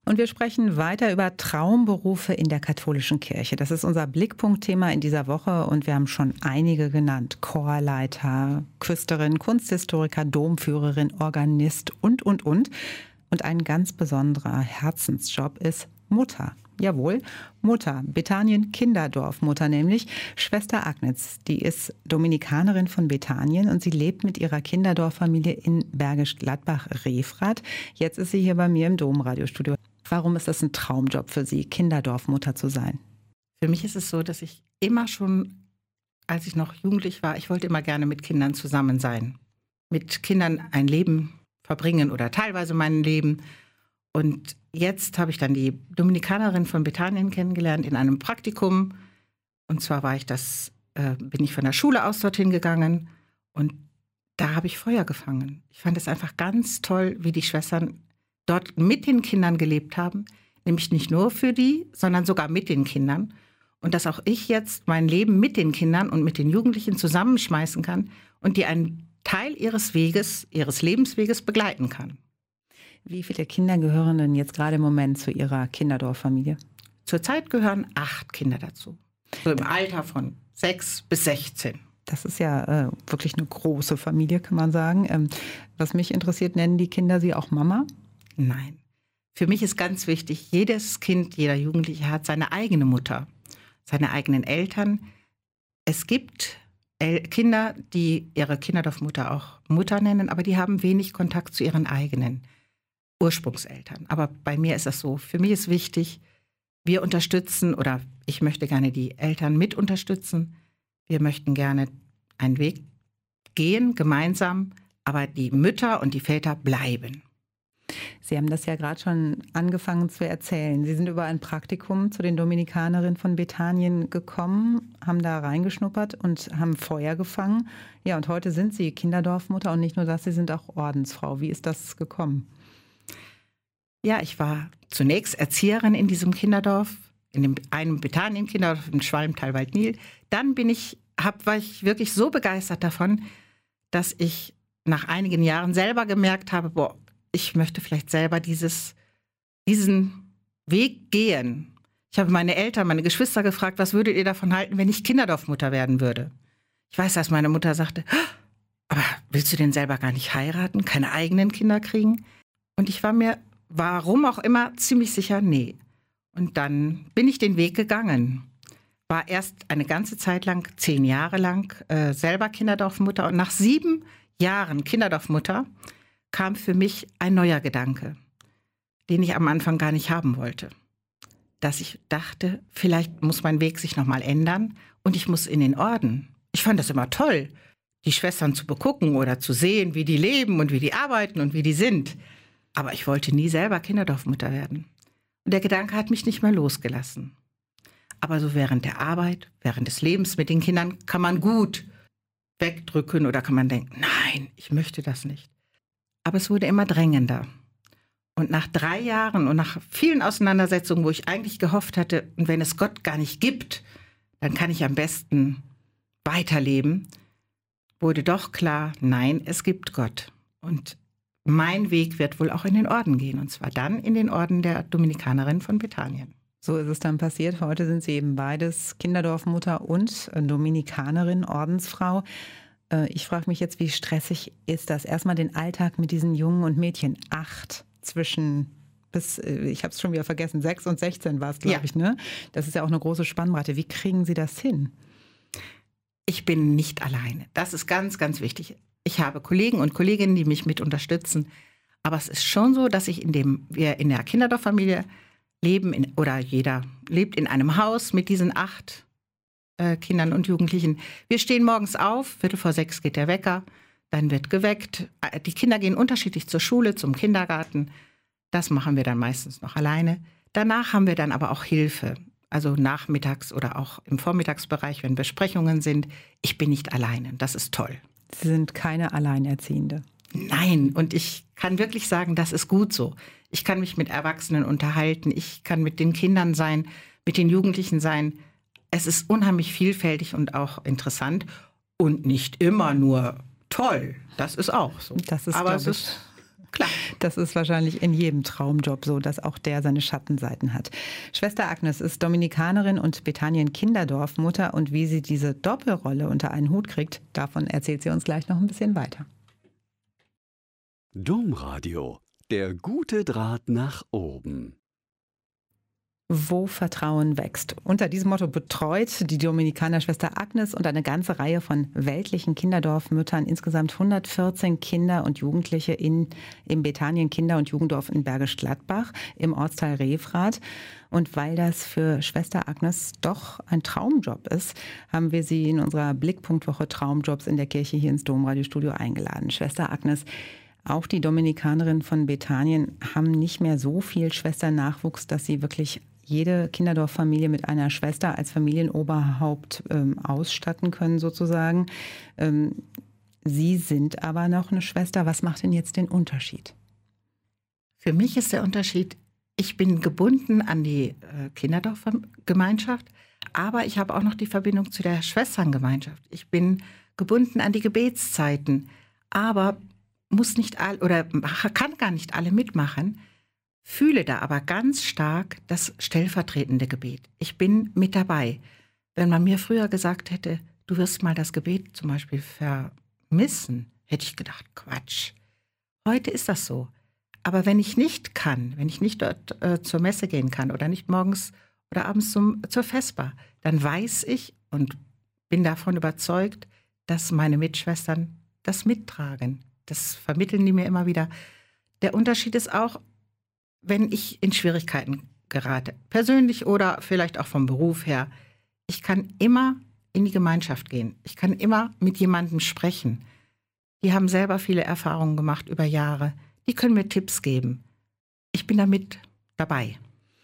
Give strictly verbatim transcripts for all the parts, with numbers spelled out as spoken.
Und wir sprechen weiter über Traumberufe in der katholischen Kirche. Das ist unser Blickpunktthema in dieser Woche und wir haben schon einige genannt. Chorleiter, Küsterin, Kunsthistoriker, Domführerin, Organist und, und, und. Und ein ganz besonderer Herzensjob ist Mutter. Jawohl, Mutter, Bethanien Kinderdorfmutter nämlich. Schwester Agnes, die ist Dominikanerin von Bethanien und sie lebt mit ihrer Kinderdorffamilie in Bergisch Gladbach-Revrath. Jetzt ist sie hier bei mir im Domradiostudio. Warum ist das ein Traumjob für Sie, Kinderdorfmutter zu sein? Für mich ist es so, dass ich immer schon, als ich noch jugendlich war, ich wollte immer gerne mit Kindern zusammen sein. Mit Kindern ein Leben verbringen oder teilweise mein Leben. Und jetzt habe ich dann die Dominikanerin von Bethanien kennengelernt in einem Praktikum. Und zwar war ich das, äh, bin ich von der Schule aus dorthin gegangen und da habe ich Feuer gefangen. Ich fand es einfach ganz toll, wie die Schwestern dort mit den Kindern gelebt haben. Nämlich nicht nur für die, sondern sogar mit den Kindern. Und dass auch ich jetzt mein Leben mit den Kindern und mit den Jugendlichen zusammenschmeißen kann und die einen Teil ihres Weges, ihres Lebensweges begleiten kann. Wie viele Kinder gehören denn jetzt gerade im Moment zu Ihrer Kinderdorffamilie? Zurzeit gehören acht Kinder dazu. So im Alter von sechs bis sechzehn. Das ist ja äh, wirklich eine große Familie, kann man sagen. Ähm, was mich interessiert, nennen die Kinder Sie auch Mama? Nein. Für mich ist ganz wichtig, jedes Kind, jeder Jugendliche hat seine eigene Mutter, seine eigenen Eltern. Es gibt El- Kinder, die ihre Kinderdorfmutter auch Mutter nennen, aber die haben wenig Kontakt zu ihren eigenen Ursprungseltern. Aber bei mir ist das so. Für mich ist wichtig, wir unterstützen oder ich möchte gerne die Eltern mit unterstützen. Wir möchten gerne einen Weg gehen, gemeinsam, aber die Mütter und die Väter bleiben. Sie haben das ja gerade schon angefangen zu erzählen. Sie sind über ein Praktikum zu den Dominikanerinnen von Bethanien gekommen, haben da reingeschnuppert und haben Feuer gefangen. Ja, und heute sind Sie Kinderdorfmutter und nicht nur das, Sie sind auch Ordensfrau. Wie ist das gekommen? Ja, ich war zunächst Erzieherin in diesem Kinderdorf, in dem einem Bethanien-Kinderdorf im Schwalm-Talwald-Nil. Dann bin ich, hab, war ich wirklich so begeistert davon, dass ich nach einigen Jahren selber gemerkt habe, boah, ich möchte vielleicht selber dieses, diesen Weg gehen. Ich habe meine Eltern, meine Geschwister gefragt, was würdet ihr davon halten, wenn ich Kinderdorfmutter werden würde? Ich weiß, dass meine Mutter sagte, aber willst du denn selber gar nicht heiraten, keine eigenen Kinder kriegen? Und ich war mir, warum auch immer, ziemlich sicher, nee. Und dann bin ich den Weg gegangen. War erst eine ganze Zeit lang, zehn Jahre lang, äh, selber Kinderdorfmutter. Und nach sieben Jahren Kinderdorfmutter kam für mich ein neuer Gedanke, den ich am Anfang gar nicht haben wollte. Dass ich dachte, vielleicht muss mein Weg sich nochmal ändern und ich muss in den Orden. Ich fand das immer toll, die Schwestern zu begucken oder zu sehen, wie die leben und wie die arbeiten und wie die sind. Aber ich wollte nie selber Kinderdorfmutter werden. Und der Gedanke hat mich nicht mehr losgelassen. Aber so während der Arbeit, während des Lebens mit den Kindern kann man gut wegdrücken oder kann man denken, nein, ich möchte das nicht. Aber es wurde immer drängender. Und nach drei Jahren und nach vielen Auseinandersetzungen, wo ich eigentlich gehofft hatte, und wenn es Gott gar nicht gibt, dann kann ich am besten weiterleben, wurde doch klar, nein, es gibt Gott. Und mein Weg wird wohl auch in den Orden gehen, und zwar dann in den Orden der Dominikanerin von Bethanien. So ist es dann passiert. Heute sind Sie eben beides, Kinderdorfmutter und Dominikanerin, Ordensfrau. Ich frage mich jetzt, wie stressig ist das? Erstmal den Alltag mit diesen Jungen und Mädchen. Acht zwischen, bis, ich habe es schon wieder vergessen, sechs und sechzehn war es, glaube ja. ich. Ne? Das ist ja auch eine große Spannbreite. Wie kriegen Sie das hin? Ich bin nicht alleine. Das ist ganz, ganz wichtig. Ich habe Kollegen und Kolleginnen, die mich mit unterstützen. Aber es ist schon so, dass ich in dem, wir in der Kinderdorffamilie leben, in, oder jeder lebt in einem Haus mit diesen acht Kindern und Jugendlichen. Wir stehen morgens auf, Viertel vor sechs geht der Wecker, dann wird geweckt. Die Kinder gehen unterschiedlich zur Schule, zum Kindergarten. Das machen wir dann meistens noch alleine. Danach haben wir dann aber auch Hilfe, also nachmittags oder auch im Vormittagsbereich, wenn Besprechungen sind. Ich bin nicht alleine, das ist toll. Sie sind keine Alleinerziehende. Nein, und ich kann wirklich sagen, das ist gut so. Ich kann mich mit Erwachsenen unterhalten, ich kann mit den Kindern sein, mit den Jugendlichen sein. Es ist unheimlich vielfältig und auch interessant und nicht immer nur toll. Das ist auch so. Das ist, aber es ist klar. Das ist wahrscheinlich in jedem Traumjob so, dass auch der seine Schattenseiten hat. Schwester Agnes ist Dominikanerin und Bethanien-Kinderdorf-Mutter, und wie sie diese Doppelrolle unter einen Hut kriegt, davon erzählt sie uns gleich noch ein bisschen weiter. Domradio, der gute Draht nach oben. Wo Vertrauen wächst. Unter diesem Motto betreut die Dominikanerschwester Agnes und eine ganze Reihe von weltlichen Kinderdorfmüttern insgesamt hundertvierzehn Kinder und Jugendliche in, im Bethanien Kinder- und Jugenddorf in Bergisch Gladbach im Ortsteil Revrath. Und weil das für Schwester Agnes doch ein Traumjob ist, haben wir sie in unserer Blickpunktwoche Traumjobs in der Kirche hier ins Domradiostudio eingeladen. Schwester Agnes, auch die Dominikanerinnen von Bethanien haben nicht mehr so viel Schwesternachwuchs, dass sie wirklich jede Kinderdorffamilie mit einer Schwester als Familienoberhaupt ähm, ausstatten können sozusagen. Ähm, Sie sind aber noch eine Schwester. Was macht denn jetzt den Unterschied? Für mich ist der Unterschied, ich bin gebunden an die äh, Kinderdorfgemeinschaft, aber ich habe auch noch die Verbindung zu der Schwesterngemeinschaft. Ich bin gebunden an die Gebetszeiten, aber muss nicht all, oder kann gar nicht alle mitmachen. Fühle da aber ganz stark das stellvertretende Gebet. Ich bin mit dabei. Wenn man mir früher gesagt hätte, du wirst mal das Gebet zum Beispiel vermissen, hätte ich gedacht, Quatsch. Heute ist das so. Aber wenn ich nicht kann, wenn ich nicht dort äh, zur Messe gehen kann oder nicht morgens oder abends zum, zur Vesper, dann weiß ich und bin davon überzeugt, dass meine Mitschwestern das mittragen. Das vermitteln die mir immer wieder. Der Unterschied ist auch, wenn ich in Schwierigkeiten gerate, persönlich oder vielleicht auch vom Beruf her, ich kann immer in die Gemeinschaft gehen. Ich kann immer mit jemandem sprechen. Die haben selber viele Erfahrungen gemacht über Jahre. Die können mir Tipps geben. Ich bin damit dabei.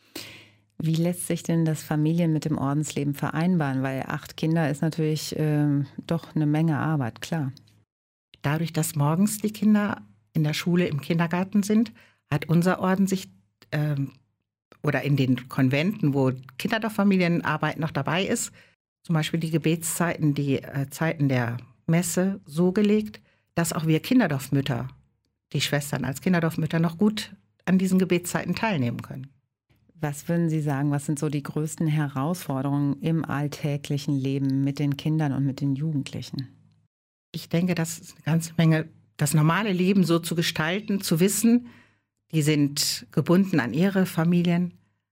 Wie lässt sich denn das Familien- mit dem Ordensleben vereinbaren? Weil acht Kinder ist natürlich äh, doch eine Menge Arbeit, klar. Dadurch, dass morgens die Kinder in der Schule, im Kindergarten sind, hat unser Orden sich, ähm, oder in den Konventen, wo Kinderdorffamilienarbeit noch dabei ist, zum Beispiel die Gebetszeiten, die äh, Zeiten der Messe so gelegt, dass auch wir Kinderdorfmütter, die Schwestern als Kinderdorfmütter, noch gut an diesen Gebetszeiten teilnehmen können. Was würden Sie sagen, was sind so die größten Herausforderungen im alltäglichen Leben mit den Kindern und mit den Jugendlichen? Ich denke, das ist eine ganze Menge, das normale Leben so zu gestalten, zu wissen, die sind gebunden an ihre Familien,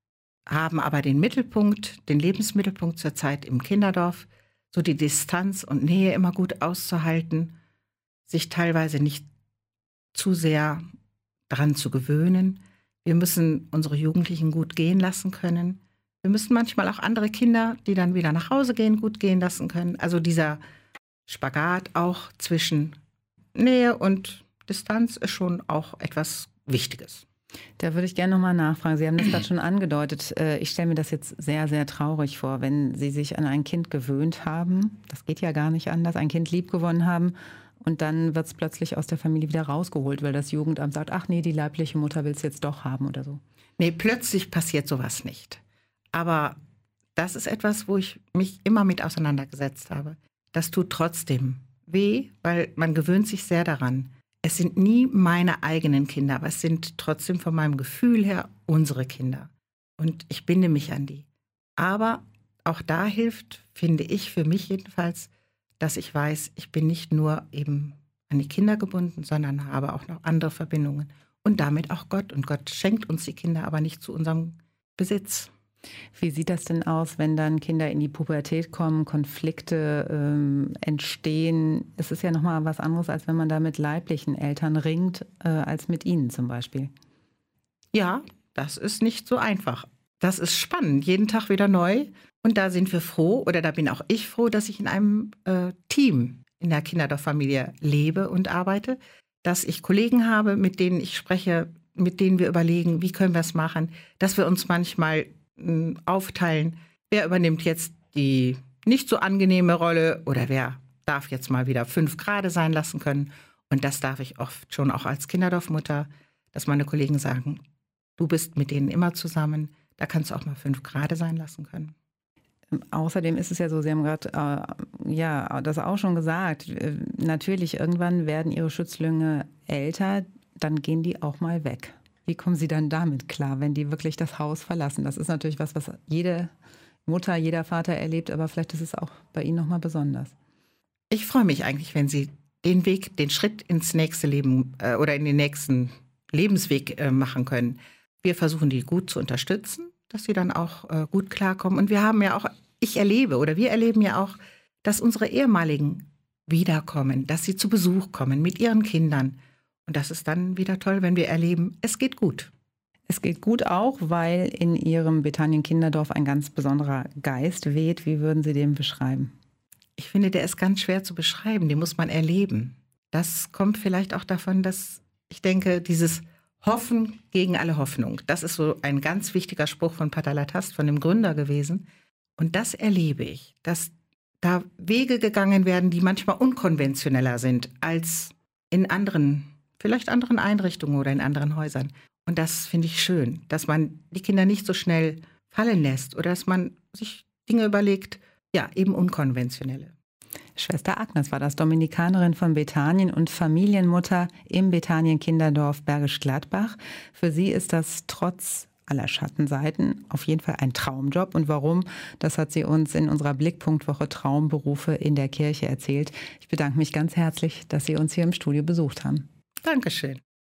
haben aber den Mittelpunkt, den Lebensmittelpunkt zurzeit im Kinderdorf, so die Distanz und Nähe immer gut auszuhalten, sich teilweise nicht zu sehr daran zu gewöhnen. Wir müssen unsere Jugendlichen gut gehen lassen können. Wir müssen manchmal auch andere Kinder, die dann wieder nach Hause gehen, gut gehen lassen können. Also dieser Spagat auch zwischen Nähe und Distanz ist schon auch etwas Wichtiges. Da würde ich gerne nochmal nachfragen. Sie haben das gerade schon angedeutet. Ich stelle mir das jetzt sehr, sehr traurig vor, wenn Sie sich an ein Kind gewöhnt haben. Das geht ja gar nicht anders. Ein Kind liebgewonnen haben und dann wird es plötzlich aus der Familie wieder rausgeholt, weil das Jugendamt sagt, ach nee, die leibliche Mutter will es jetzt doch haben oder so. Nee, plötzlich passiert sowas nicht. Aber das ist etwas, wo ich mich immer mit auseinandergesetzt habe. Das tut trotzdem weh, weil man gewöhnt sich sehr daran. Es sind nie meine eigenen Kinder, aber es sind trotzdem von meinem Gefühl her unsere Kinder. Und ich binde mich an die. Aber auch da hilft, finde ich, für mich jedenfalls, dass ich weiß, ich bin nicht nur eben an die Kinder gebunden, sondern habe auch noch andere Verbindungen. Und damit auch Gott. Und Gott schenkt uns die Kinder, aber nicht zu unserem Besitz. Wie sieht das denn aus, wenn dann Kinder in die Pubertät kommen, Konflikte ähm, entstehen? Es ist ja nochmal was anderes, als wenn man da mit leiblichen Eltern ringt, äh, als mit ihnen zum Beispiel. Ja, das ist nicht so einfach. Das ist spannend, jeden Tag wieder neu. Und da sind wir froh, oder da bin auch ich froh, dass ich in einem äh, Team in der Kinderdorffamilie lebe und arbeite, dass ich Kollegen habe, mit denen ich spreche, mit denen wir überlegen, wie können wir es machen, dass wir uns manchmal aufteilen, wer übernimmt jetzt die nicht so angenehme Rolle oder wer darf jetzt mal wieder fünf Grade sein lassen können. Und das darf ich oft schon auch als Kinderdorfmutter, dass meine Kollegen sagen, du bist mit denen immer zusammen, da kannst du auch mal fünf Grade sein lassen können. Außerdem ist es ja so, Sie haben gerade äh, ja, das auch schon gesagt, äh, natürlich irgendwann werden Ihre Schützlinge älter dann gehen die auch mal weg. Wie kommen Sie dann damit klar, wenn die wirklich das Haus verlassen? Das ist natürlich was, was jede Mutter, jeder Vater erlebt, aber vielleicht ist es auch bei Ihnen nochmal besonders. Ich freue mich eigentlich, wenn Sie den Weg, den Schritt ins nächste Leben äh, oder in den nächsten Lebensweg äh, machen können. Wir versuchen, die gut zu unterstützen, dass sie dann auch äh, gut klarkommen. Und wir haben ja auch, ich erlebe oder wir erleben ja auch, dass unsere ehemaligen wiederkommen, dass sie zu Besuch kommen mit ihren Kindern. Und das ist dann wieder toll, wenn wir erleben, es geht gut. Es geht gut auch, weil in Ihrem Bethanien-Kinderdorf ein ganz besonderer Geist weht. Wie würden Sie den beschreiben? Ich finde, der ist ganz schwer zu beschreiben, den muss man erleben. Das kommt vielleicht auch davon, dass ich denke, dieses Hoffen gegen alle Hoffnung, das ist so ein ganz wichtiger Spruch von Pater Latast, von dem Gründer gewesen. Und das erlebe ich, dass da Wege gegangen werden, die manchmal unkonventioneller sind als in anderen, vielleicht anderen Einrichtungen oder in anderen Häusern. Und das finde ich schön, dass man die Kinder nicht so schnell fallen lässt oder dass man sich Dinge überlegt, ja, eben unkonventionelle. Schwester Agnes war das, Dominikanerin von Bethanien und Familienmutter im Bethanien-Kinderdorf Bergisch Gladbach. Für sie ist das trotz aller Schattenseiten auf jeden Fall ein Traumjob. Und warum, das hat sie uns in unserer Blickpunktwoche Traumberufe in der Kirche erzählt. Ich bedanke mich ganz herzlich, dass Sie uns hier im Studio besucht haben. Dankeschön.